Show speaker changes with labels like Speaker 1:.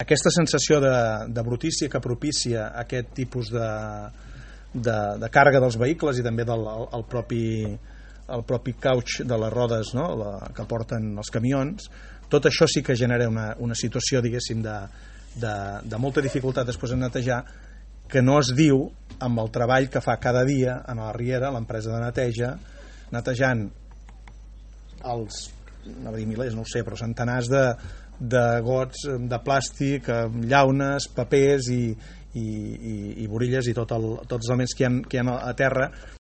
Speaker 1: Aquesta sensació de brutícia que propicia aquest tipus de càrrega dels vehicles i també el propi couch de les rodes, no? Que porten els camions, tot això sí que genera una situació, diguéssim, de molta dificultat després de netejar, que no es diu amb el treball que fa cada dia a la Riera, l'empresa de neteja, netejant no vull dir milers, no ho sé, però centenars de gots de plàstic, llaunes, papers i borilles i tots els elements que hi ha a terra.